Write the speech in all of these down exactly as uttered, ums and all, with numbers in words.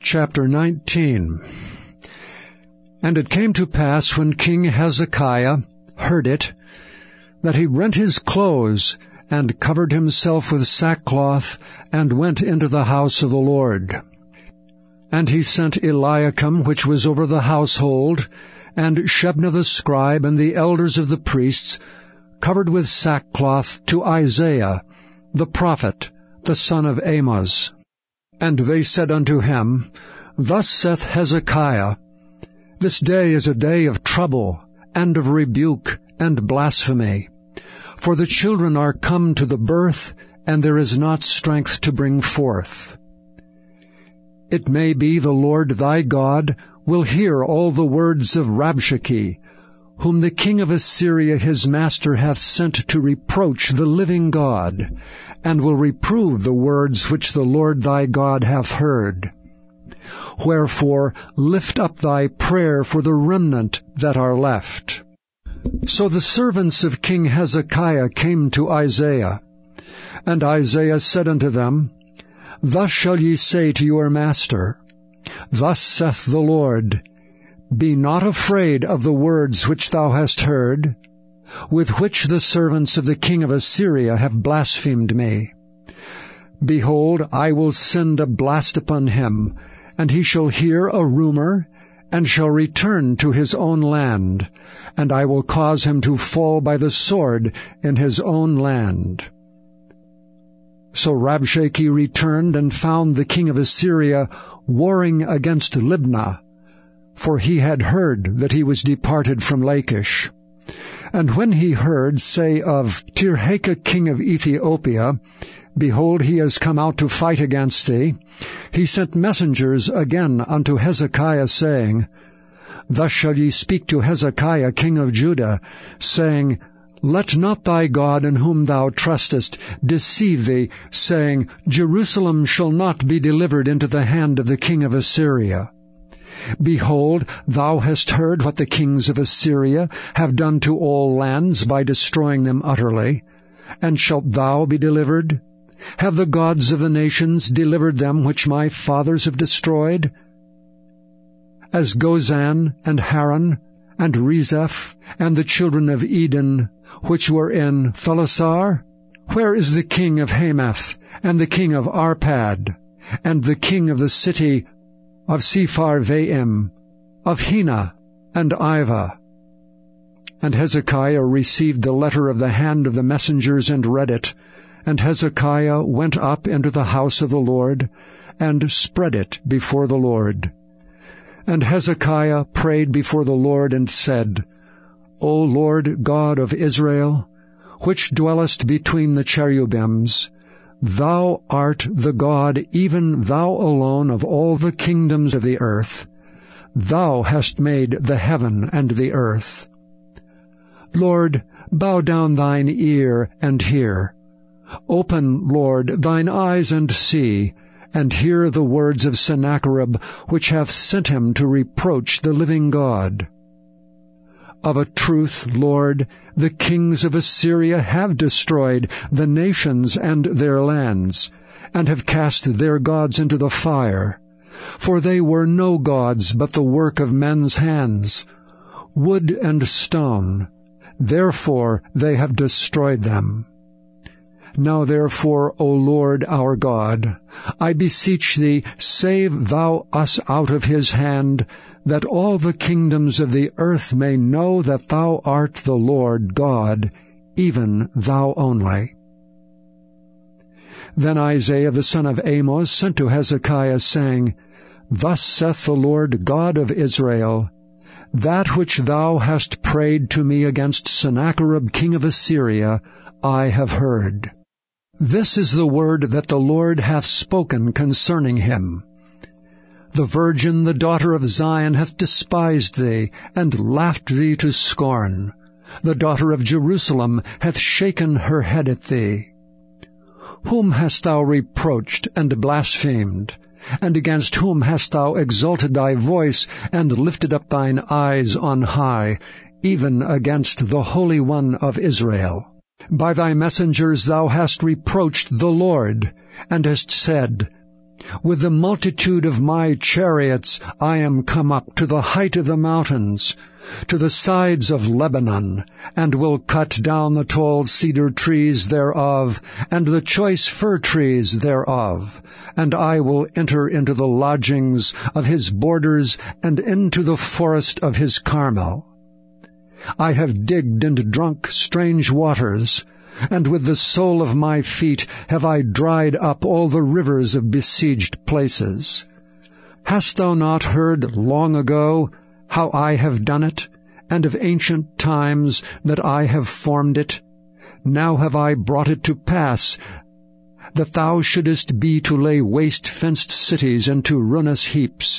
Chapter nineteen. And it came to pass, when King Hezekiah heard it, that he rent his clothes, and covered himself with sackcloth, and went into the house of the Lord. And he sent Eliakim, which was over the household, and Shebna the scribe, and the elders of the priests, covered with sackcloth, to Isaiah the prophet, the son of Amoz. And they said unto him, Thus saith Hezekiah, This day is a day of trouble, and of rebuke, and blasphemy. For the children are come to the birth, and there is not strength to bring forth. It may be the Lord thy God will hear all the words of Rabshakeh, whom the king of Assyria his master hath sent to reproach the living God, and will reprove the words which the Lord thy God hath heard. Wherefore lift up thy prayer for the remnant that are left. So the servants of King Hezekiah came to Isaiah. And Isaiah said unto them, Thus shall ye say to your master, Thus saith the Lord, Be not afraid of the words which thou hast heard, with which the servants of the king of Assyria have blasphemed me. Behold, I will send a blast upon him, and he shall hear a rumor, and shall return to his own land, and I will cause him to fall by the sword in his own land. So Rabshakeh returned and found the king of Assyria warring against Libnah, for he had heard that he was departed from Lachish. And when he heard say of Tirhakah king of Ethiopia, Behold, he is come out to fight against thee, he sent messengers again unto Hezekiah, saying, Thus shall ye speak to Hezekiah king of Judah, saying, Let not thy God in whom thou trustest deceive thee, saying, Jerusalem shall not be delivered into the hand of the king of Assyria. Behold, thou hast heard what the kings of Assyria have done to all lands by destroying them utterly. And shalt thou be delivered? Have the gods of the nations delivered them which my fathers have destroyed? As Gozan and Haran and Rezeph and the children of Eden, which were in Thelasar? Where is the king of Hamath, and the king of Arpad, and the king of the city of Sepharvaim, of Hena and Ivah? And Hezekiah received the letter of the hand of the messengers, and read it. And Hezekiah went up into the house of the Lord, and spread it before the Lord. And Hezekiah prayed before the Lord, and said, O Lord God of Israel, which dwellest between the cherubims, Thou art the God, even Thou alone, of all the kingdoms of the earth. Thou hast made the heaven and the earth. Lord, bow down thine ear and hear. Open, Lord, thine eyes and see, and hear the words of Sennacherib, which hath sent him to reproach the living God. Of a truth, Lord, the kings of Assyria have destroyed the nations and their lands, and have cast their gods into the fire. For they were no gods, but the work of men's hands, wood and stone. Therefore they have destroyed them. Now therefore, O Lord our God, I beseech thee, save thou us out of his hand, that all the kingdoms of the earth may know that thou art the Lord God, even thou only. Then Isaiah the son of Amoz sent to Hezekiah, saying, Thus saith the Lord God of Israel, That which thou hast prayed to me against Sennacherib king of Assyria, I have heard. This is the word that the Lord hath spoken concerning him. The virgin, the daughter of Zion, hath despised thee, and laughed thee to scorn. The daughter of Jerusalem hath shaken her head at thee. Whom hast thou reproached and blasphemed? And against whom hast thou exalted thy voice, and lifted up thine eyes on high, even against the Holy One of Israel? By thy messengers thou hast reproached the Lord, and hast said, With the multitude of my chariots I am come up to the height of the mountains, to the sides of Lebanon, and will cut down the tall cedar trees thereof, and the choice fir trees thereof, and I will enter into the lodgings of his borders, and into the forest of his Carmel. I have digged and drunk strange waters, and with the sole of my feet have I dried up all the rivers of besieged places. Hast thou not heard long ago how I have done it, and of ancient times that I have formed it? Now have I brought it to pass, that thou shouldest be to lay waste fenced cities into ruinous heaps.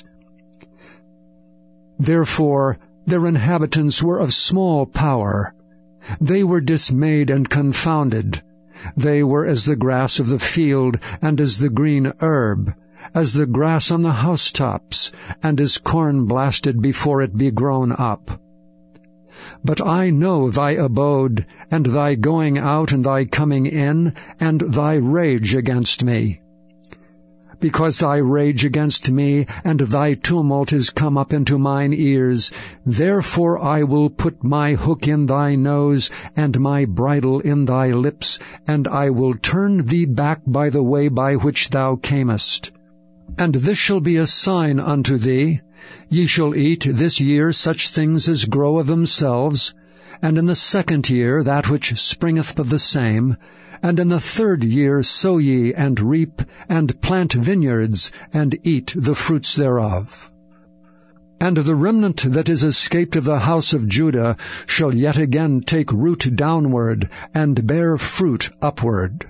Therefore their inhabitants were of small power. They were dismayed and confounded. They were as the grass of the field, and as the green herb, as the grass on the housetops, and as corn blasted before it be grown up. But I know thy abode, and thy going out and thy coming in, and thy rage against me. Because thy rage against me, and thy tumult is come up into mine ears, therefore I will put my hook in thy nose, and my bridle in thy lips, and I will turn thee back by the way by which thou camest. And this shall be a sign unto thee: ye shall eat this year such things as grow of themselves, and in the second year that which springeth of the same, and in the third year sow ye, and reap, and plant vineyards, and eat the fruits thereof. And the remnant that is escaped of the house of Judah shall yet again take root downward, and bear fruit upward.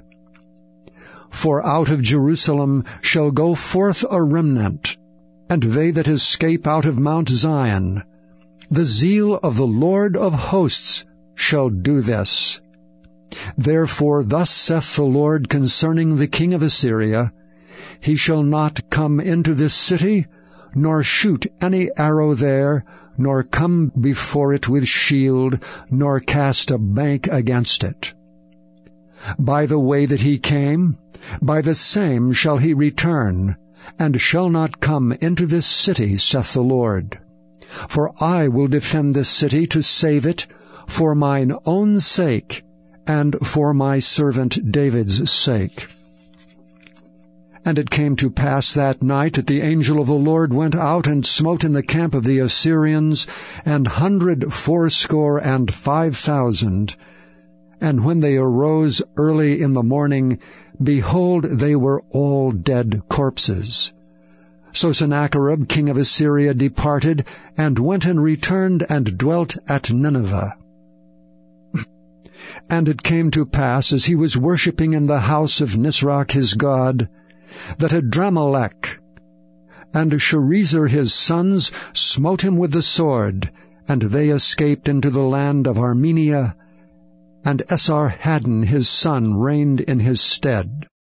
For out of Jerusalem shall go forth a remnant, and they that escape out of Mount Zion. The zeal of the Lord of hosts shall do this. Therefore thus saith the Lord concerning the king of Assyria, He shall not come into this city, nor shoot any arrow there, nor come before it with shield, nor cast a bank against it. By the way that he came, by the same shall he return, and shall not come into this city, saith the Lord. For I will defend this city to save it, for mine own sake, and for my servant David's sake. And it came to pass that night that the angel of the Lord went out and smote in the camp of the Assyrians an hundred fourscore and five thousand. And when they arose early in the morning, behold, they were all dead corpses. So Sennacherib king of Assyria departed, and went and returned, and dwelt at Nineveh. And it came to pass, as he was worshipping in the house of Nisroch his god, that Adramelech and Sharezer his sons smote him with the sword, and they escaped into the land of Armenia, and Esarhaddon his son reigned in his stead.